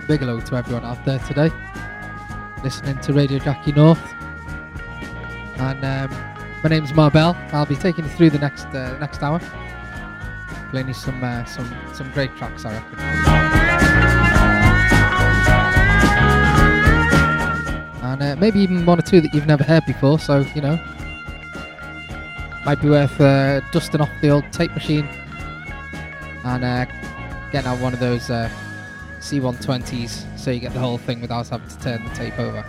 big hello to everyone out there today, listening to Radio Jackie North. And my name's Marbell. I'll be taking you through the next hour, playing you some great tracks, I reckon. And maybe even one or two that you've never heard before. So might be worth dusting off the old tape machine and getting out one of those C120s, so you get the whole thing without having to turn the tape over.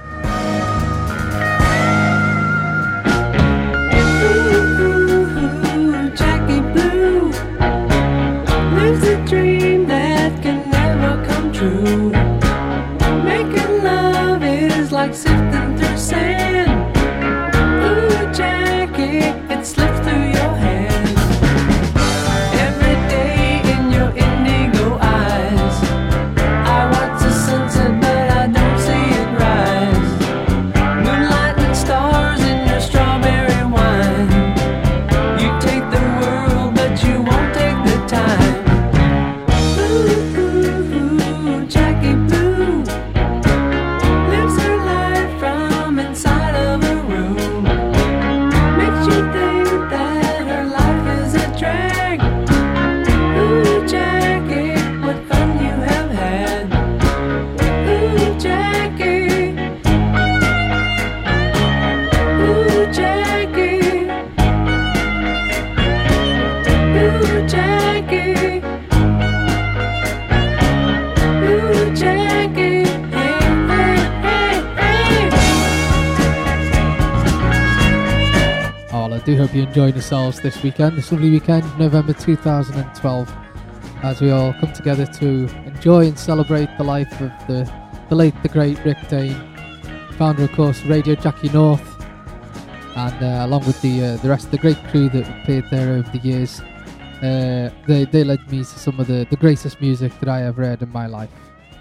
Ooh, Jackie Blue lives a dream that can never come true. Making love is like sifting through sand. Ooh, Jackie, it slips through your hands. Every day in your indigo eyes, I watch the sunset but I don't see it rise. Moonlight and stars in your strawberry wine. You take the world but you won't take the time. Ooh, Jackie Blue lives her life from inside of a room. Makes you think that her life is a drag. Ooh, Jackie, what fun you have had. Ooh, Jackie. Ooh, Jackie. Ooh, Jackie. Ooh, Jackie. Hey, hey, hey, hey. Oh, well, I do hope you enjoyed yourselves this weekend, this lovely weekend, November 2012, as we all come together to enjoy and celebrate the life of the late, the great Rick Dane, founder, of course, Radio Jackie North, and along with the rest of the great crew that appeared there over the years, they led me to some of the greatest music that I ever heard in my life.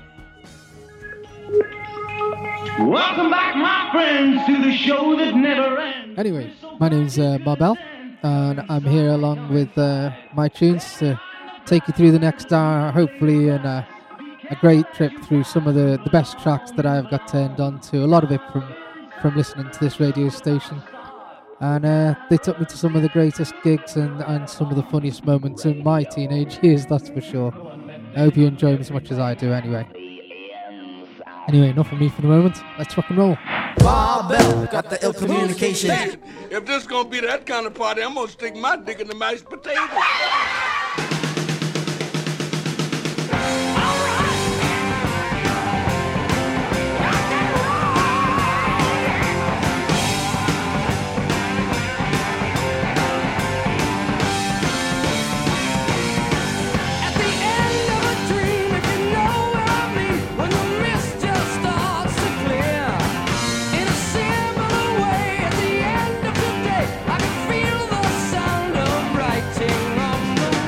Welcome back, my friends, to the show that never ends. Anyway, my name's Marbell, and I'm here along with my tunes to take you through the next hour, hopefully, and a great trip through some of the best tracks that I've got turned on to, a lot of it from listening to this radio station. And they took me to some of the greatest gigs and some of the funniest moments in my teenage years, that's for sure. I hope you enjoy them as much as I do anyway. Anyway, enough from me for the moment. Let's rock and roll. Barbell got the ill communication. If this gonna be that kind of party, I'm gonna stick my dick in the mashed potatoes. At the end of a dream, if you know what I mean, when the mist just starts to clear, in a similar way, at the end of the day, I can feel the sound of writing on the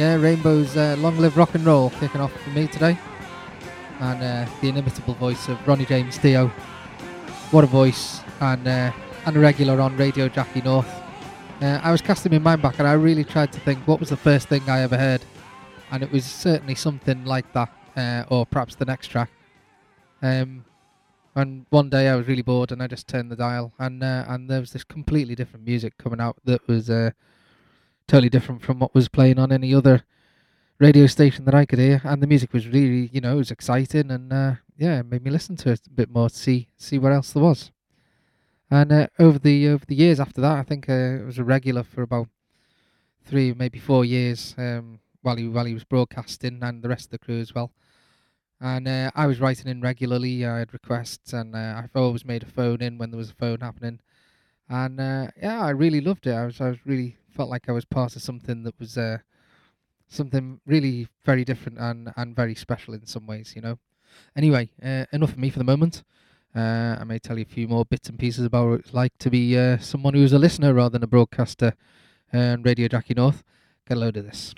Yeah, Rainbow's Long Live Rock and Roll kicking off for me today. And the inimitable voice of Ronnie James Dio. What a voice, and a regular on Radio Jackie North. I was casting my mind back and I really tried to think what was the first thing I ever heard, and it was certainly something like that, or perhaps the next track. And one day I was really bored and I just turned the dial, and there was this completely different music coming out that was totally different from what was playing on any other radio station that I could hear, and the music was really, it was exciting, and it made me listen to it a bit more to see what else there was. And over the years after that, I think it was a regular for about 3, maybe 4 years, while he was broadcasting, and the rest of the crew as well. And I was writing in regularly. I had requests, and I've always made a phone in when there was a phone happening. And I really loved it. I was really felt like I was part of something that was something really very different and very special in some ways, Anyway, enough of me for the moment. I may tell you a few more bits and pieces about what it's like to be someone who's a listener rather than a broadcaster on Radio Jackie North. Get a load of this.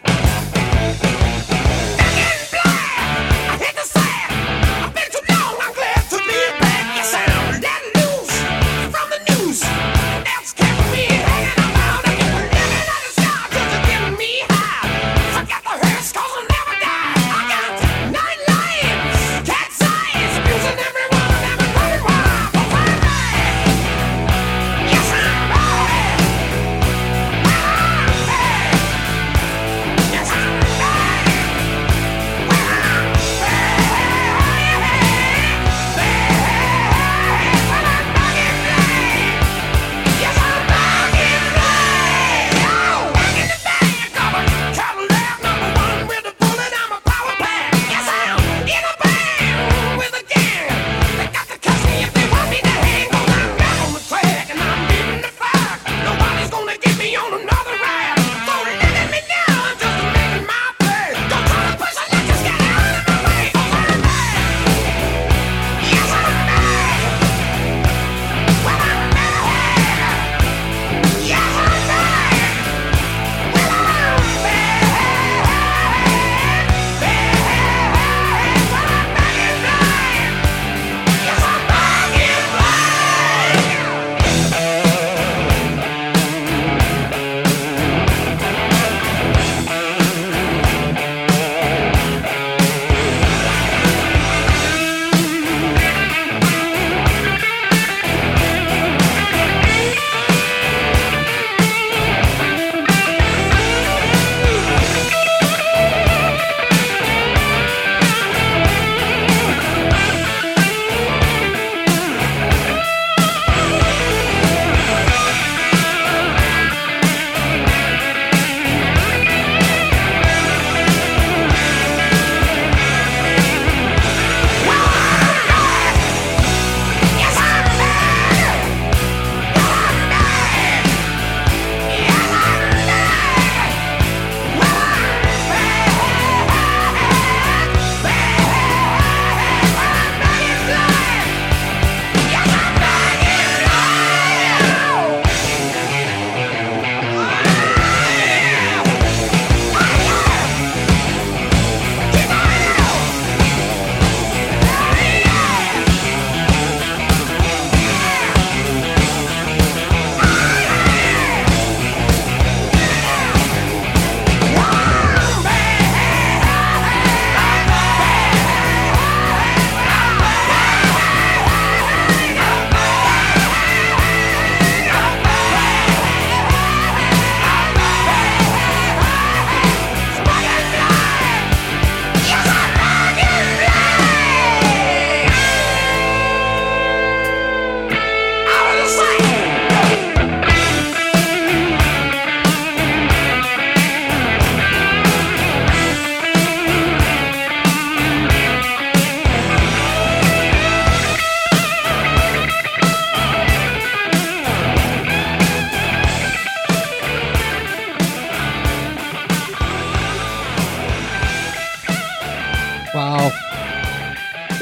I hit the sand. I've been too long.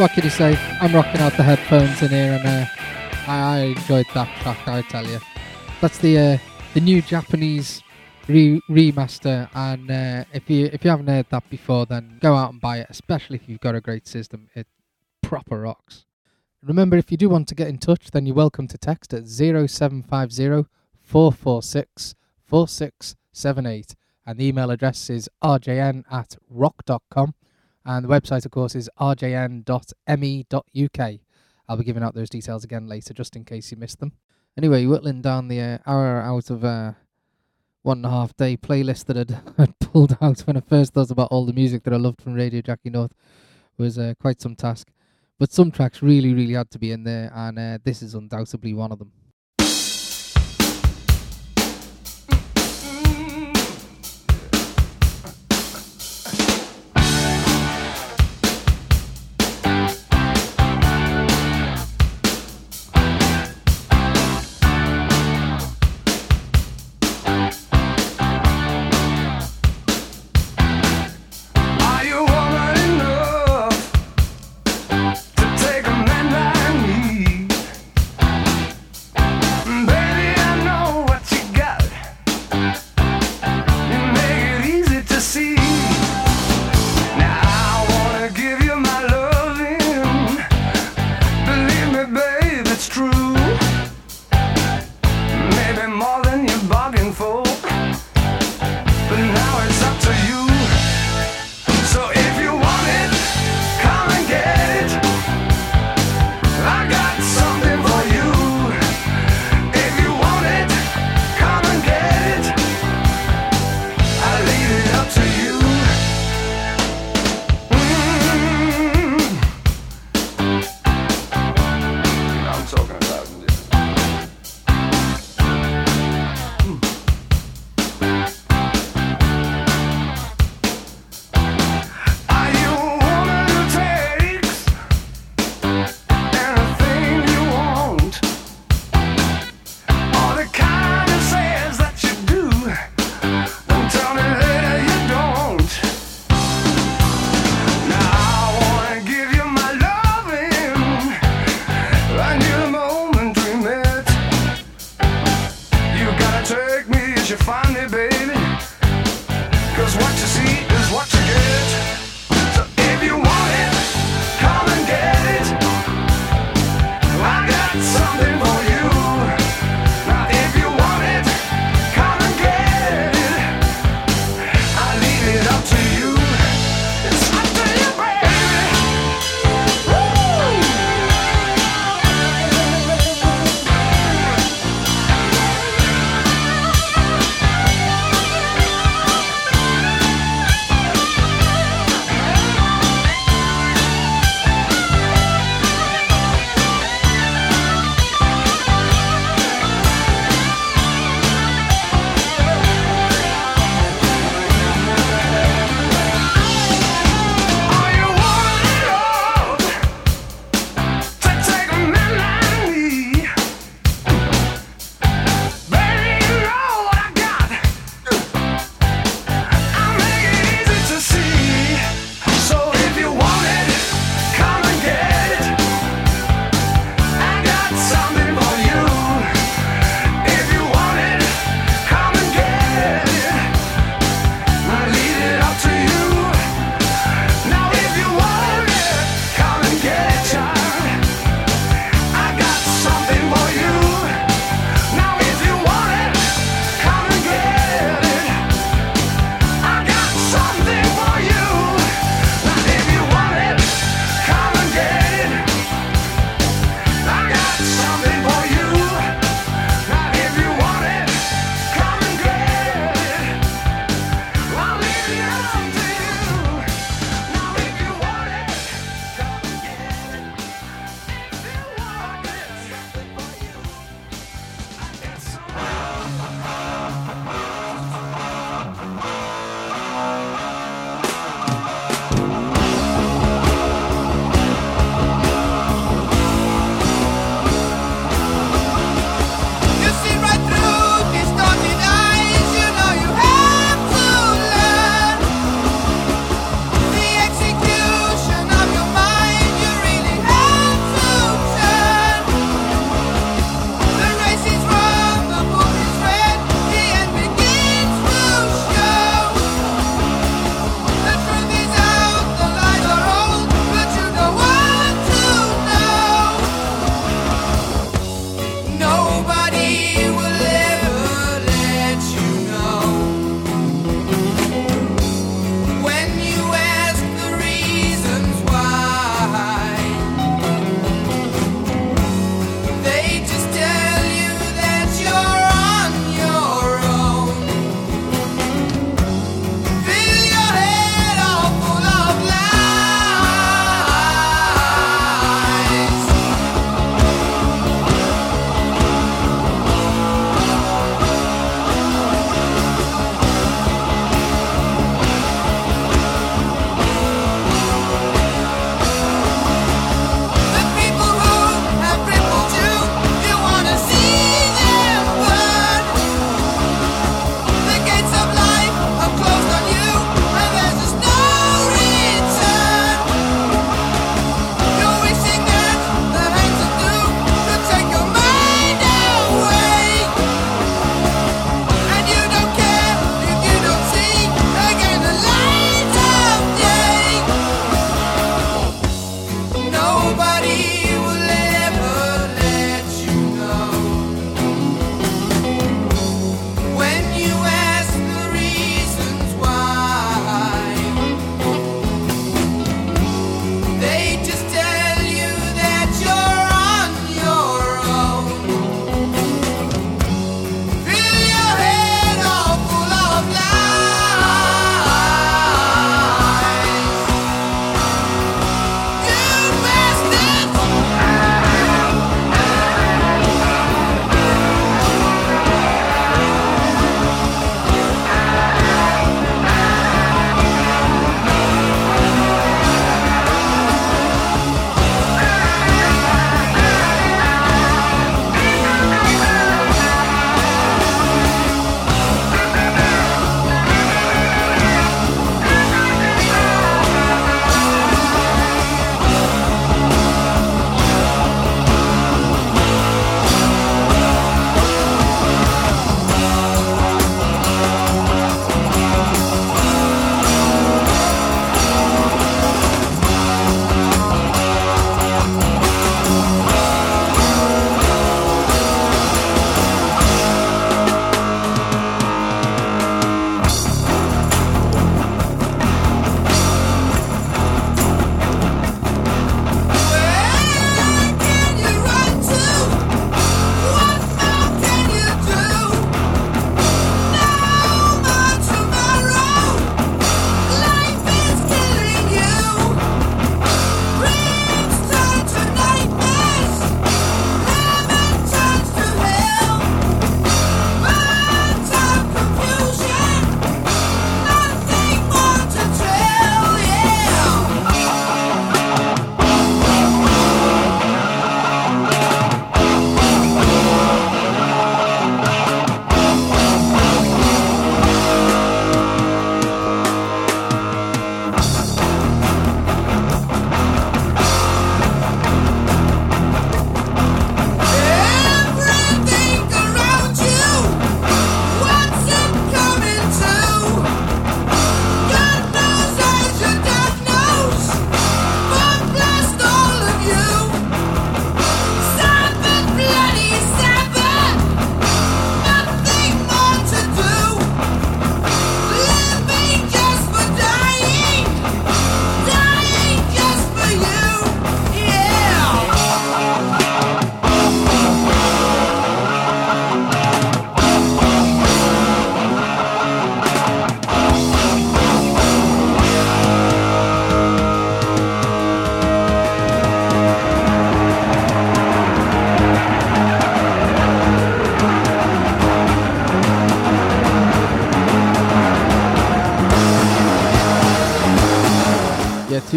what can you say? I'm rocking out the headphones in here, and I enjoyed that track, I tell you. That's the new Japanese remaster, and if you haven't heard that before, then go out and buy it, especially if you've got a great system. It proper rocks. Remember, if you do want to get in touch, then you're welcome to text at 0750 446 4678, and the email address is rjn@rock.com, and the website, of course, is rjn.me.uk. I'll be giving out those details again later, just in case you missed them. Anyway, whittling down the hour out of 1.5 day playlist that I'd pulled out when I first thought about all the music that I loved from Radio Jackie North was quite some task. But some tracks really, really had to be in there, and this is undoubtedly one of them. Take a man like me.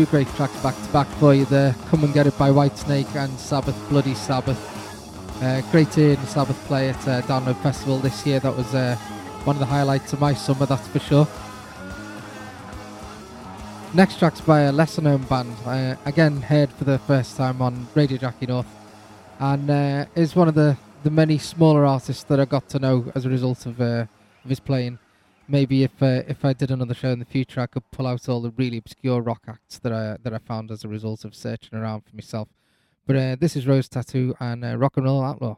two great tracks back to back for you there. Come and Get It by Whitesnake and Sabbath, Bloody Sabbath. Great to hear the Sabbath play at Download Festival this year. That was one of the highlights of my summer, that's for sure. Next track's by a lesser known band. Again, heard for the first time on Radio Jackie North, and is one of the many smaller artists that I got to know as a result of his playing. Maybe if I did another show in the future, I could pull out all the really obscure rock acts that I found as a result of searching around for myself. But this is Rose Tattoo and Rock and Roll Outlaw.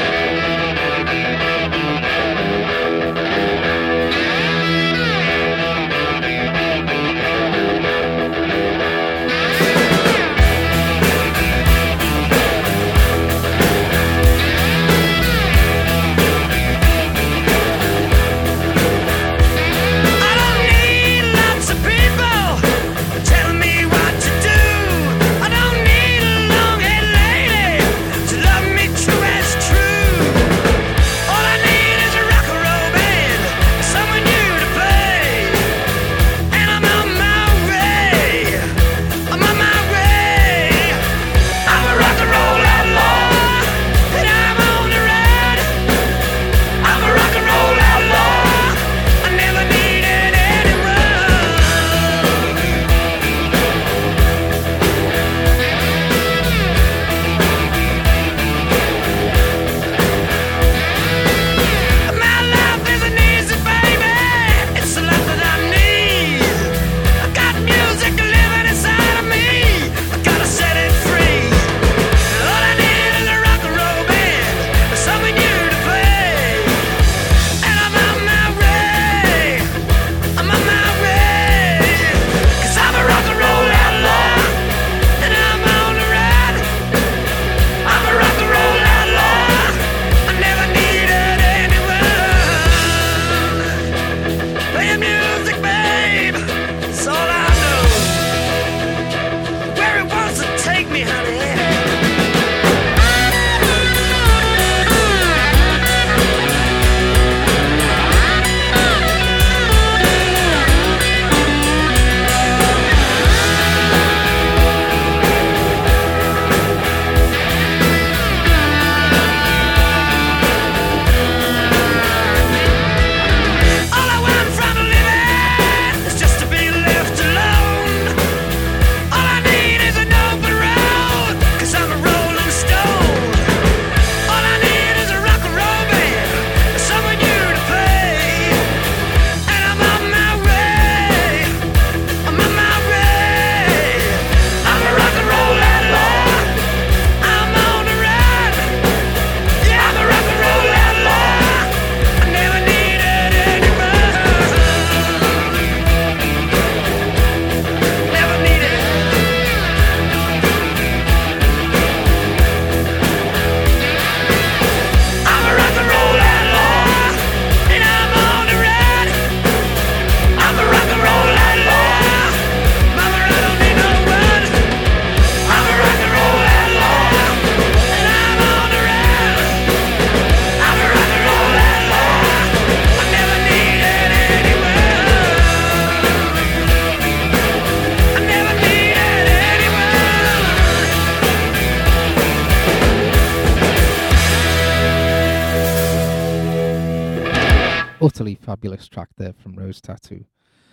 Utterly fabulous track there from Rose Tattoo.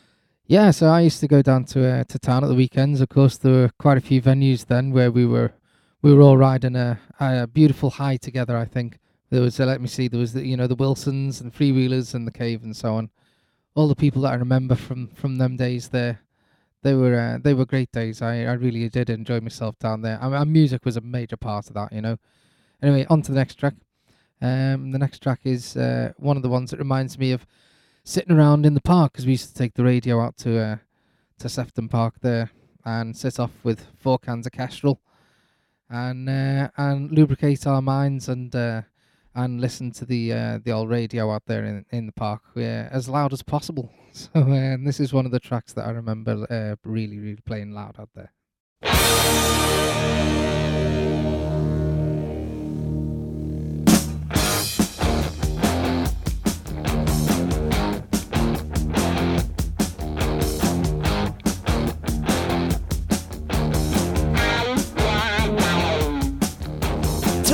Yeah, so I used to go down to town at the weekends. Of course, there were quite a few venues then where we were all riding a beautiful high together. I think there was there was the Wilsons and Freewheelers and the Cave and so on. All the people that I remember from them days there, they were great days. I really did enjoy myself down there. And music was a major part of that, Anyway, on to the next track. The next track is one of the ones that reminds me of sitting around in the park, because we used to take the radio out to Sefton Park there and sit off with 4 cans of Kestrel and lubricate our minds and listen to the old radio out there in the park as loud as possible. So this is one of the tracks that I remember really, really playing loud out there.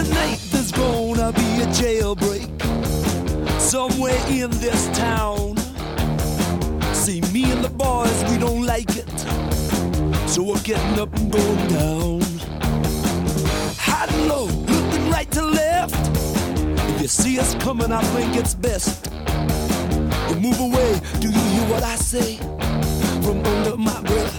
Tonight there's gonna be a jailbreak somewhere in this town. See, me and the boys, we don't like it, so we're getting up and going down. High and low, looking right to left. If you see us coming, I think it's best you move away. Do you hear what I say from under my breath?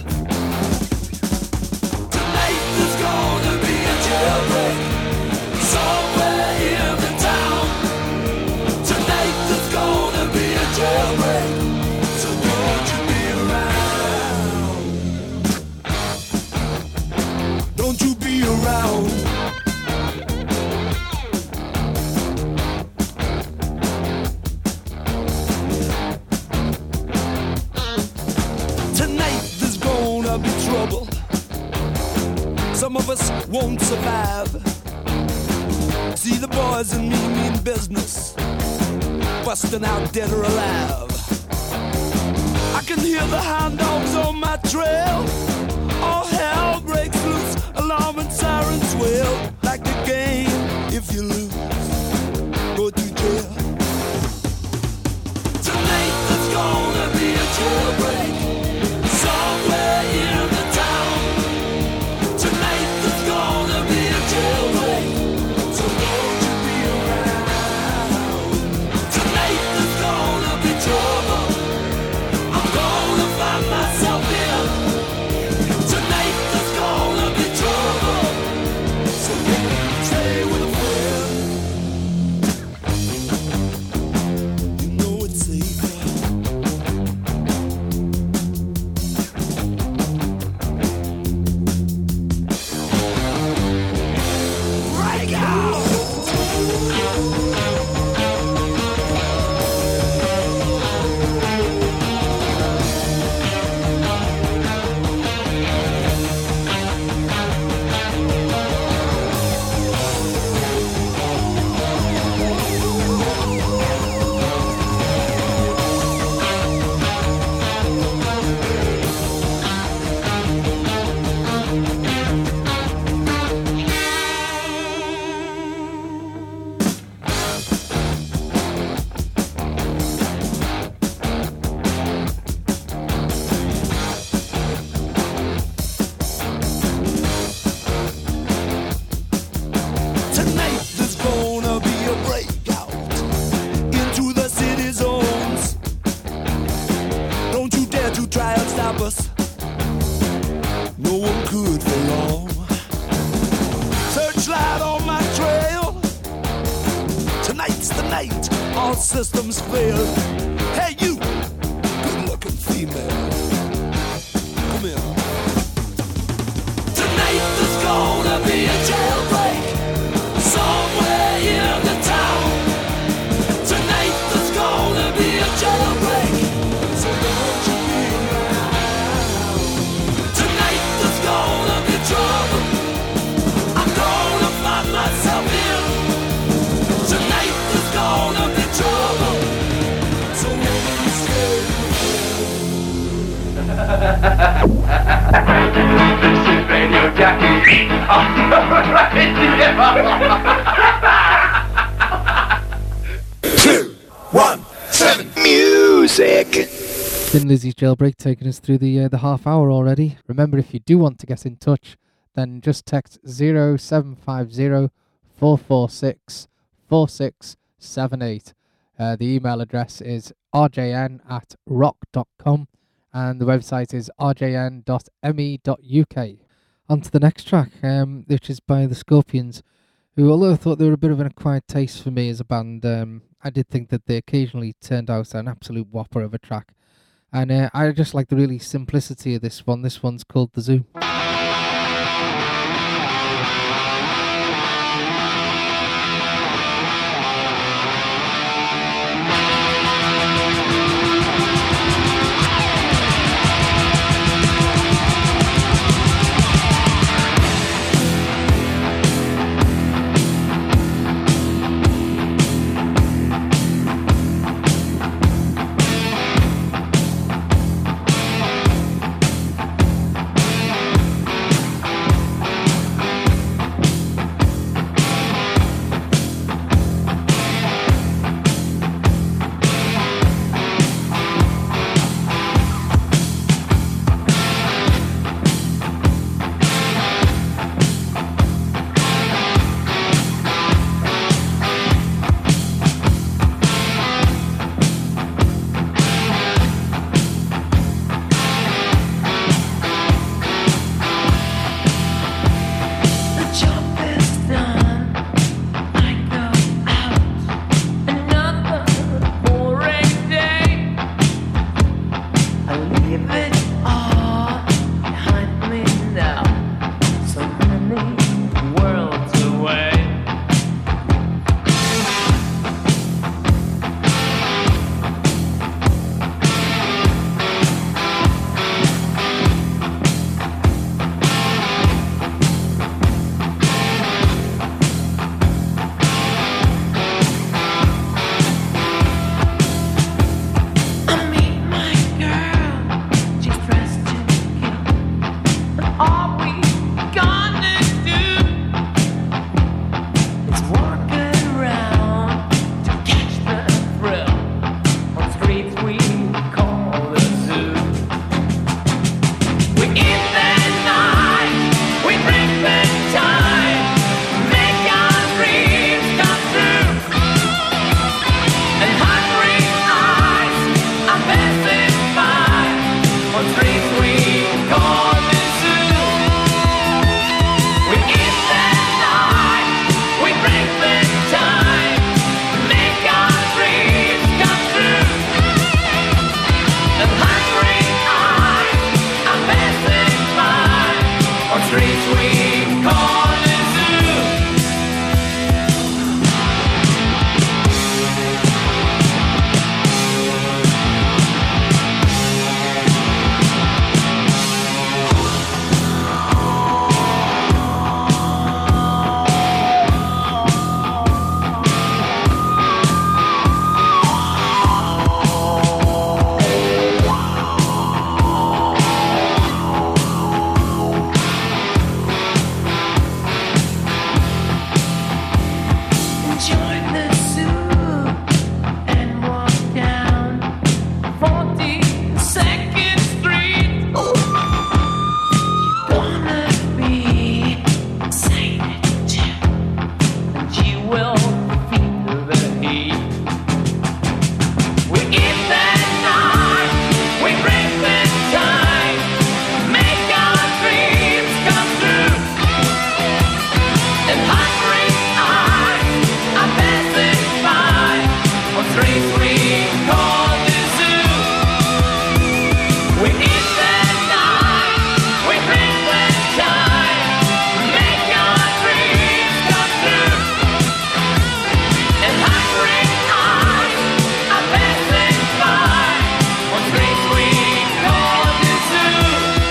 Tonight there's gonna be a jailbreak somewhere in the town. Tonight there's gonna be a jailbreak, so don't you be around. Don't you be around. Tonight there's gonna be trouble. Some of us won't survive. See, the boys and me mean business, busting out dead or alive. I can hear the hound dogs on my trail. All hell breaks loose, alarm and sirens wail. Like the game, if you lose, go to jail. Tonight there's gonna be a jailbreak somewhere in the town. Tonight there's gonna be a jailbreak, so don't you be around. Tonight there's gonna be trouble. I'm gonna find myself here. Tonight there's gonna be trouble, so stay with a friend. You know it's safer. Break out! Tonight there's gonna be a breakout into the city zones. Don't you dare to try and stop us. No one could for long. Searchlight on my trail. Tonight's the night all systems fail. Hey you, good-looking female, come here. Tonight there's gonna be a jailbreak somewhere in the town. Tonight there's gonna be a jailbreak, so don't you be around. Tonight there's gonna be trouble. I'm gonna find myself here. Tonight there's gonna be trouble, so don't stay. Music. Thin Lizzy's Jailbreak taking us through the half hour already. Remember, if you do want to get in touch, then just text 0750 446 4678. The email address is rjn@rock.com and the website is rjn.me.uk. On to the next track, which is by the Scorpions, who, although I thought they were a bit of an acquired taste for me as a band, I did think that they occasionally turned out an absolute whopper of a track. And I just like the really simplicity of this one. This one's called The Zoo. Join the zoo and walk down 42nd Street. You wanna be excited too, and you will feel the heat. We eat that night, we break the time, make our dreams come true. And hungry eyes are passing by on streets we call the zoo. We eat the night, we break the time, make our dreams come true. And hungry eyes are passing by on streets we call the zoo.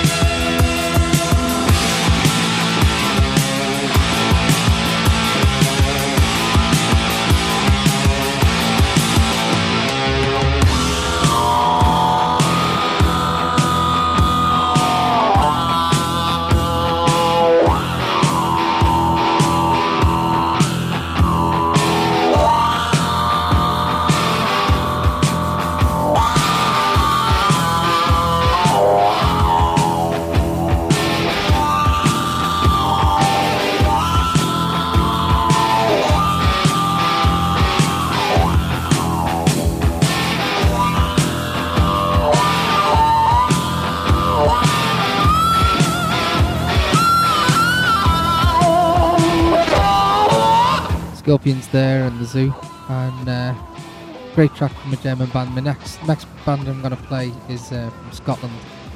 Scorpions there and the zoo, and great track from a German band. My next band I'm going to play is from Scotland.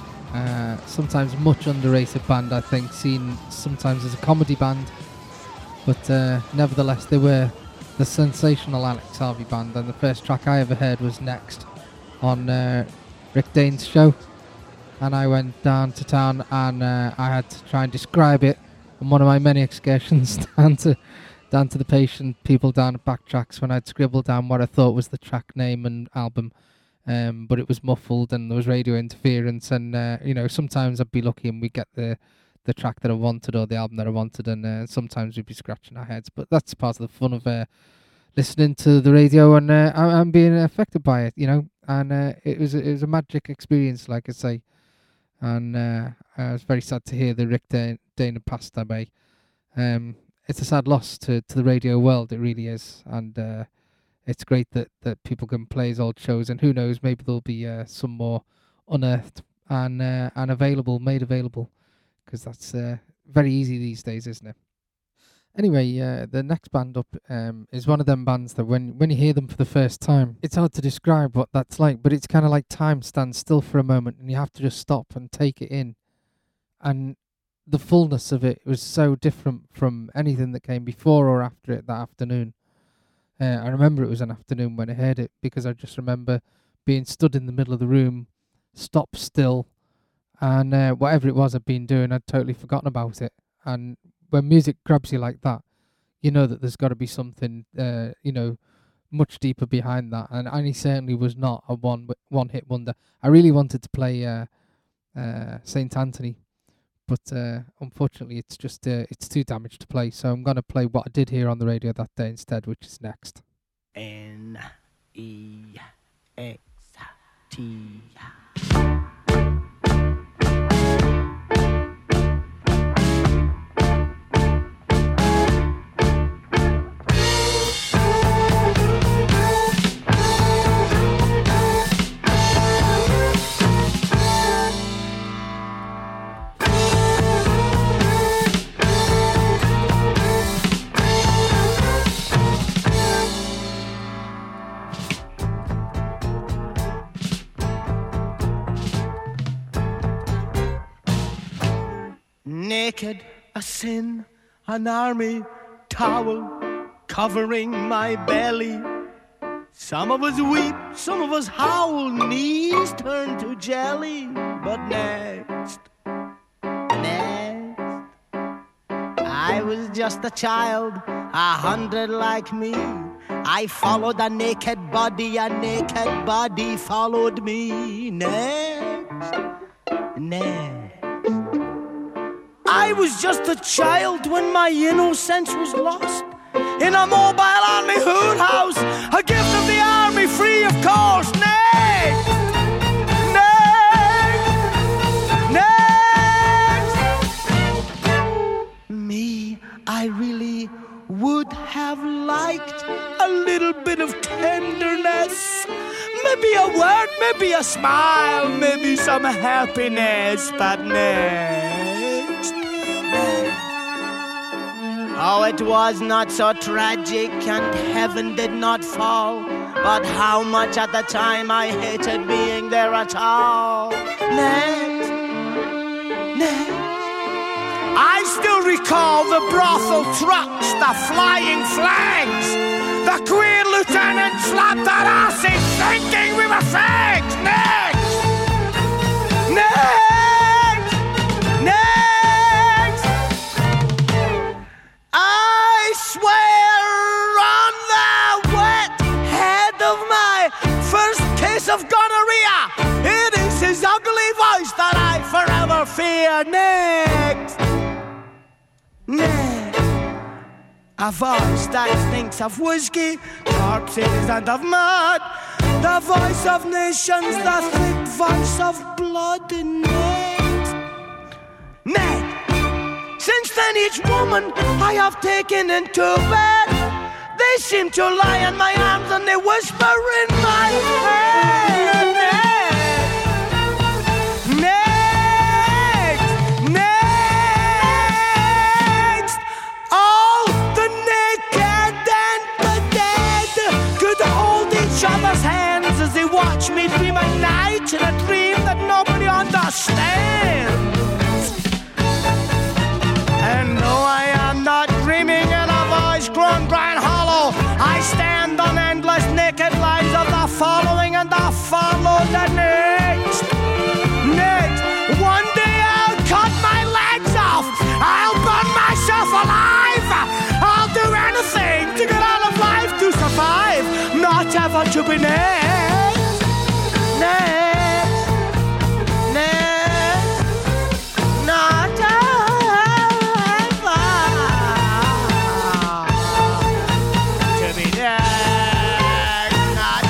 Sometimes much underrated band, I think, seen sometimes as a comedy band, but nevertheless they were the sensational Alex Harvey band, and the first track I ever heard was Next on Rick Dane's show, and I went down to town and I had to try and describe it on one of my many excursions down to the patient people down at Backtracks when I'd scribbled down what I thought was the track name and album, but it was muffled and there was radio interference, and sometimes I'd be lucky and we'd get the track that I wanted or the album that I wanted, and sometimes we'd be scratching our heads, but that's part of the fun of listening to the radio, and I'm being affected by it, and it was a magic experience, like I say, and I was very sad to hear that Rick Dane had passed away. It's a sad loss to the radio world, it really is, and it's great that people can play his old shows, and who knows, maybe there'll be some more unearthed and made available, because that's very easy these days, isn't it? Anyway, the next band up is one of them bands that when you hear them for the first time, it's hard to describe what that's like, but it's kind of like time stands still for a moment and you have to just stop and take it in, and the fullness of it was so different from anything that came before or after it that afternoon. I remember it was an afternoon when I heard it, because I just remember being stood in the middle of the room, stopped still, and whatever it was I'd been doing, I'd totally forgotten about it. And when music grabs you like that, you know that there's got to be something, much deeper behind that. And he certainly was not a one-hit wonder. I really wanted to play St. Anthony, but unfortunately it's just it's too damaged to play, so I'm going to play what I did hear on the radio that day instead, which is Next. N-E-X-T. Naked, a sin, an army towel covering my belly. Some of us weep, some of us howl, knees turn to jelly. But next, I was just a child, 100 like me. I followed a naked body followed me. Next. I was just a child when my innocence was lost. in a mobile army hood house, a gift of the army, free of course. Next, me, I really would have liked a little bit of tenderness. Maybe a word, maybe a smile, maybe some happiness, but next. Oh, it was not so tragic and heaven did not fall, but how much at the time I hated being there at all. Next. I still recall the brothel trucks, the flying flags. The queen lieutenant slapped our asses thinking we were fags. Next! I swear on the wet head of my first case of gonorrhea, it is his ugly voice that I forever fear. Next! A voice that thinks of whiskey, corpses and of mud. The voice of nations, the thick voice of blood and Ned. Since then each woman I have taken into bed, they seem to lie in my arms and they whisper in my head. Other's hands as they watch me dream at night in a dream that nobody understands. And though I am not dreaming in a voice grown dry and hollow, I stand on endless naked lines of the following and the follow the next. One day I'll cut my legs off, I'll burn myself alive, I'll do anything to get out of life to survive. Not ever to be next, not ever to be next, not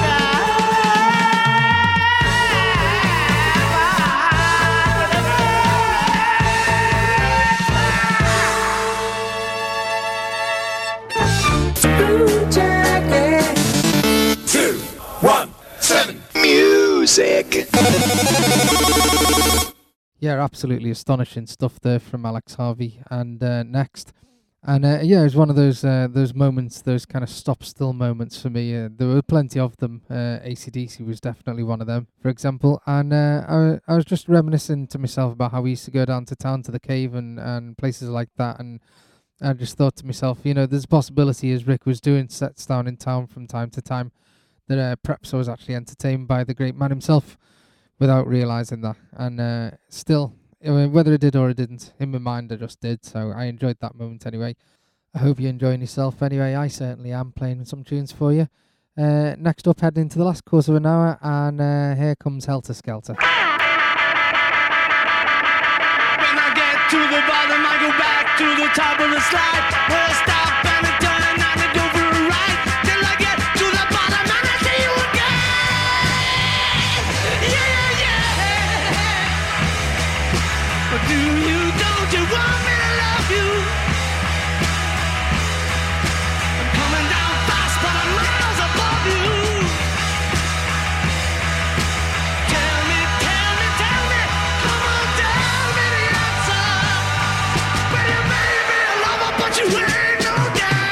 Music. Yeah, absolutely astonishing stuff there from Alex Harvey. And next, and yeah, it was one of those moments, those kind of stop-still moments for me. There were plenty of them. AC/DC was definitely one of them, for example. And I was just reminiscing to myself about how we used to go down to town to the Cave and places like that. And I just thought to myself, you know, there's a possibility as Rick was doing sets down in town from time to time that perhaps I was actually entertained by the great man himself without realising that. And still, whether I did or I didn't, in my mind I just did. So I enjoyed that moment anyway. I hope you're enjoying yourself anyway. I certainly am, playing some tunes for you. Next up, heading into the last course of an hour, and here comes Helter Skelter. When I get to the bottom, I go back to the top of the slide. Where I stop and I turn and I go for a ride. Till I get to the bottom and I see you again. Yeah. But don't you want me to love you? I'm coming down fast, but I'm miles above you. Tell me, come on, tell me the answer. Well, you may be a lover, but you ain't no dancer.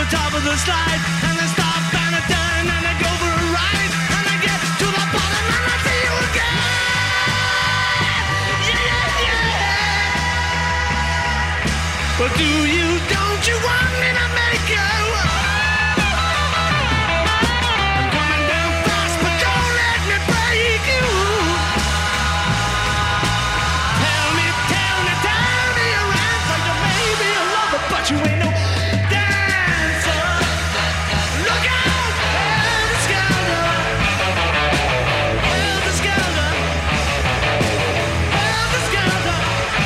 the top of the slide, and I stop and I turn and I go for a ride, and I get to the bottom and I see you again. Yeah, yeah, yeah. But don't you want me to make you? I'm coming down fast, but don't let me break you. Tell me your answer. You may be a lover, but you ain't no dancer. Look out, Elvis Skelter. Elvis Skelter. Elvis Skelter.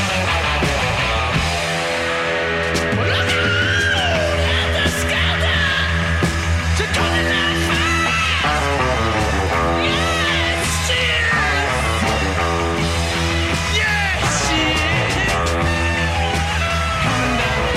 Look out, Elvis Skelter. So don't let me fast. Yes, she is. Yes, she is. Coming down.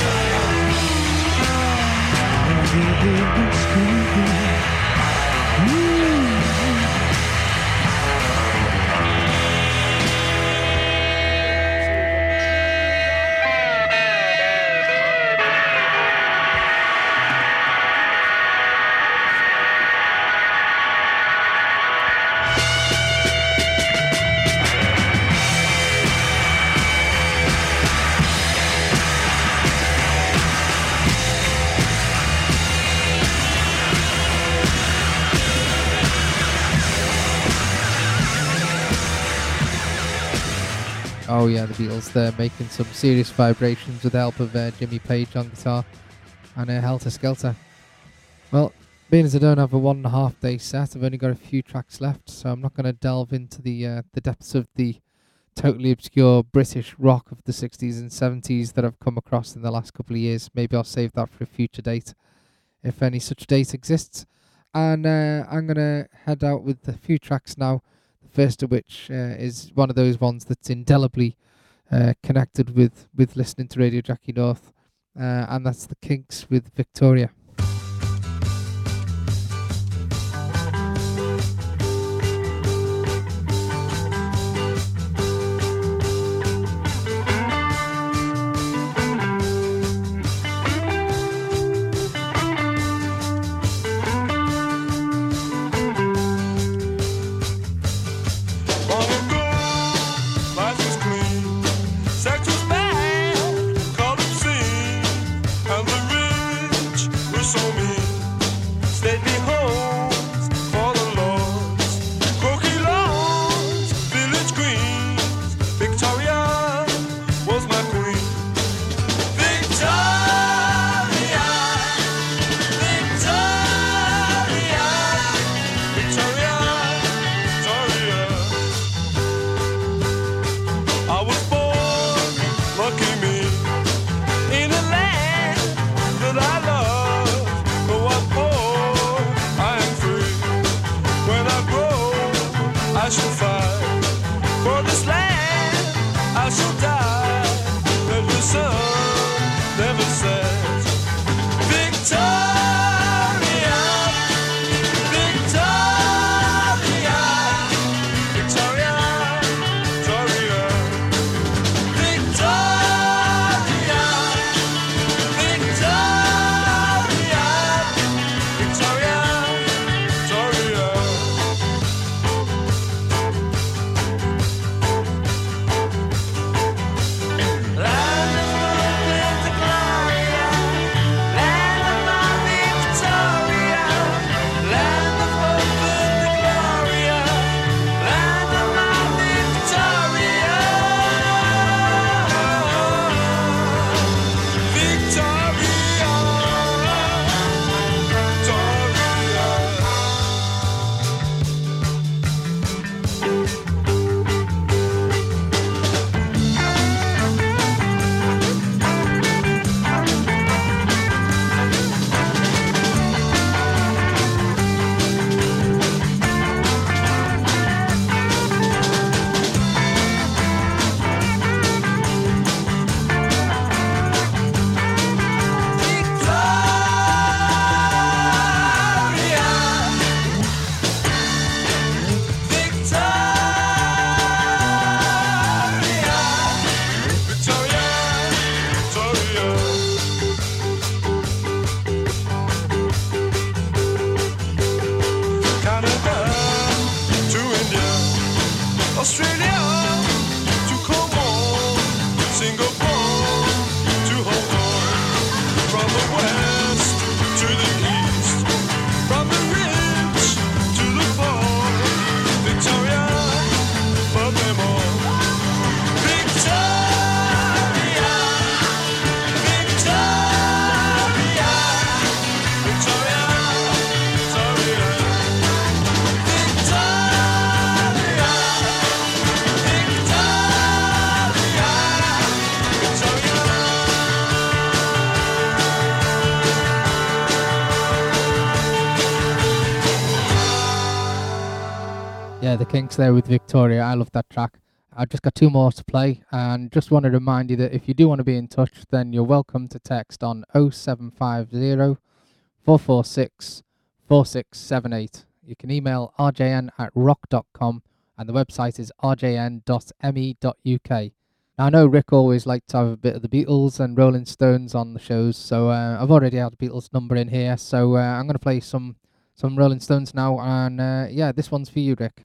Oh yeah, the Beatles, they're making some serious vibrations with the help of Jimmy Page on guitar and Helter Skelter. Well, being as I don't have a 1.5 day set, I've only got a few tracks left, so I'm not going to delve into the depths of the totally obscure British rock of the 60s and 70s that I've come across in the last couple of years. Maybe I'll save that for a future date, if any such date exists. And I'm going to head out with a few tracks now. First of which is one of those ones that's indelibly connected with listening to Radio Jackie North, and that's the Kinks with Victoria. Australia to come on, Singapore to hold on. From the west to the east, from the rich to the poor, Victoria above them all. Victoria, Victoria, Victoria, Victoria, Yeah, the Kinks there with Victoria. I love that track. I've just got two more to play, and just want to remind you that if you do want to be in touch, then you're welcome to text on 0750 446 4678. You can email rjn@rock.com, and the website is rjn.me.uk. Now, I know Rick always liked to have a bit of the Beatles and Rolling Stones on the shows, so I've already had the Beatles number in here, so I'm going to play some Rolling Stones now, and yeah, this one's for you, Rick.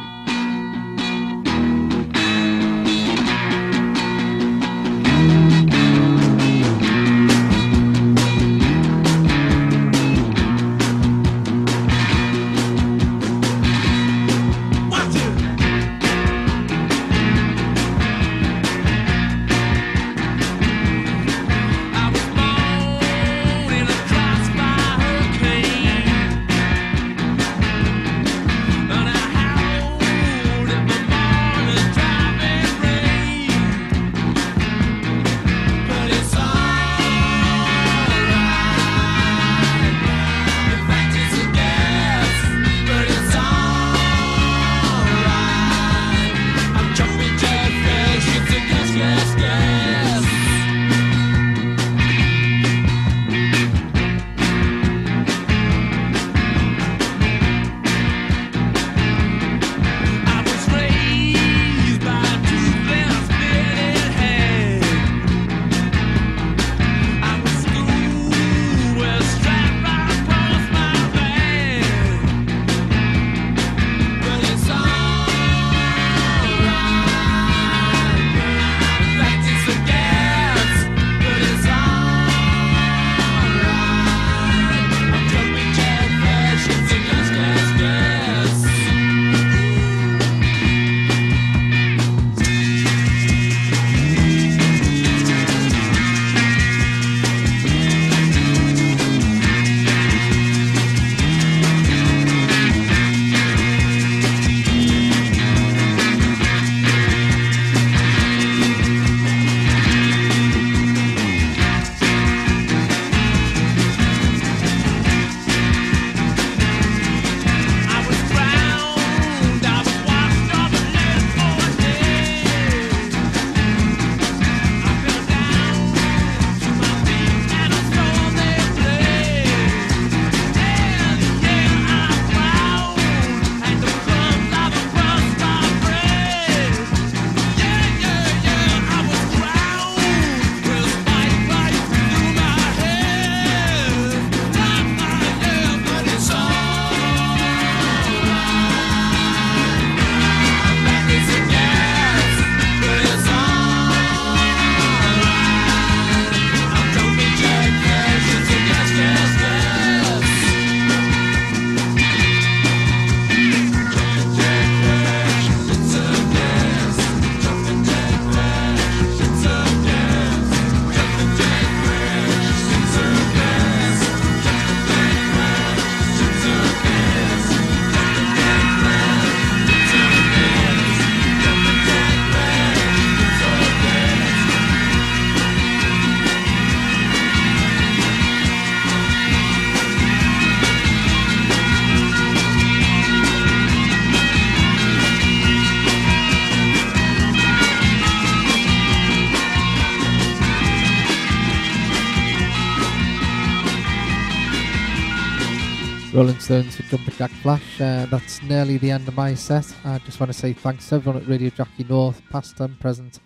Rolling Stones for Jumpin' Jack Flash. That's nearly the end of my set. I just want to say thanks to everyone at Radio Jockey North, past and present,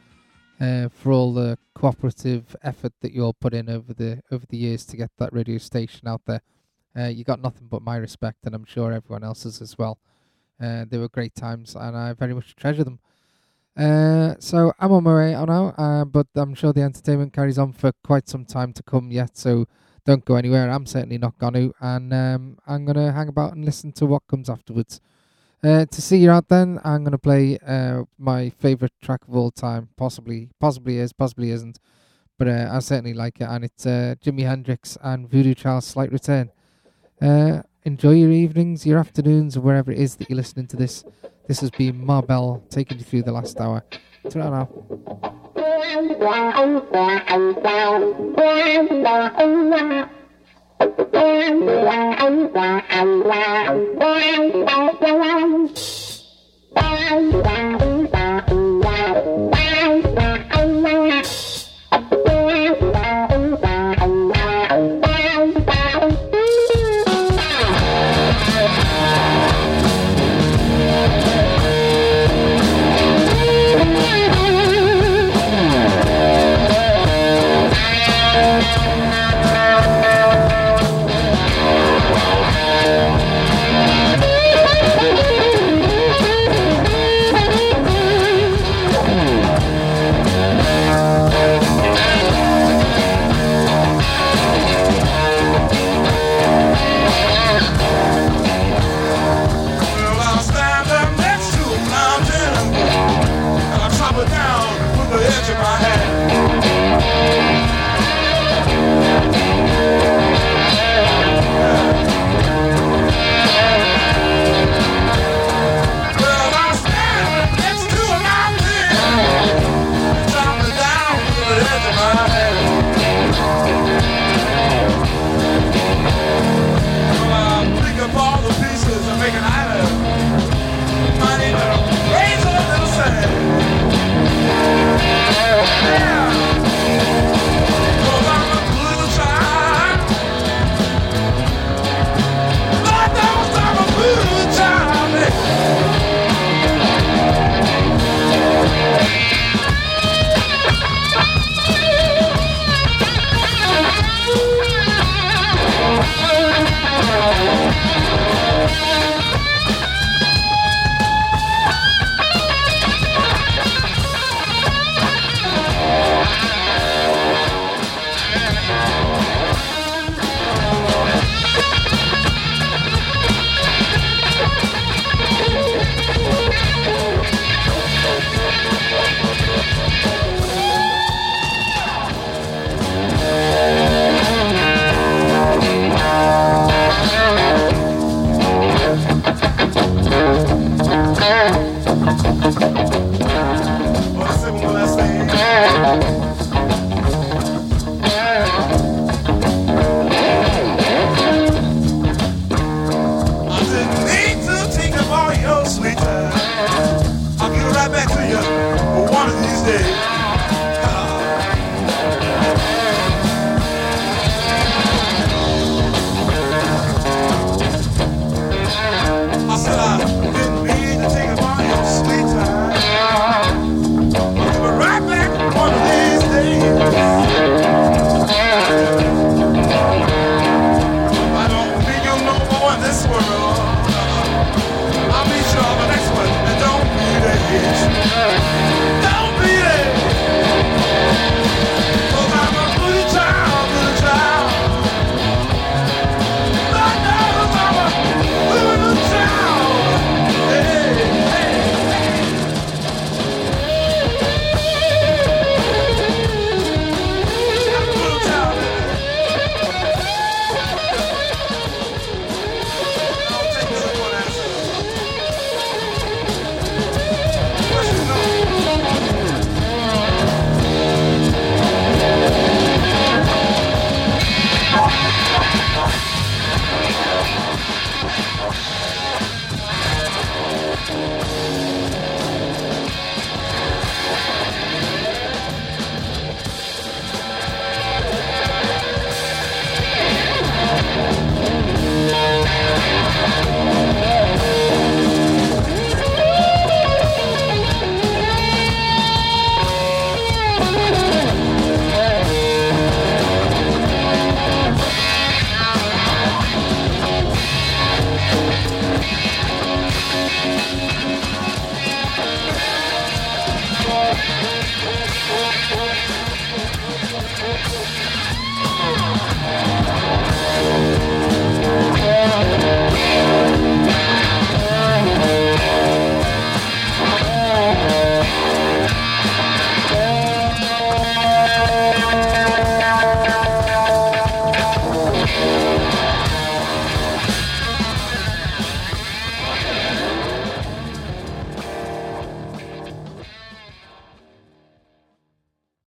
for all the cooperative effort that you all put in over the years to get that radio station out there. You got nothing but my respect, and I'm sure everyone else's as well. They were great times, and I very much treasure them. So I'm on my way out now, but I'm sure the entertainment carries on for quite some time to come yet, so don't go anywhere. I'm certainly not going to, and I'm going to hang about and listen to what comes afterwards. To see you out then, I'm going to play my favourite track of all time. Possibly is, possibly isn't, but I certainly like it, and it's Jimi Hendrix and Voodoo Child's Slight Return. Enjoy your evenings, your afternoons, or wherever it is that you're listening to this. This has been Marbell taking you through the last hour. Ta-ra now.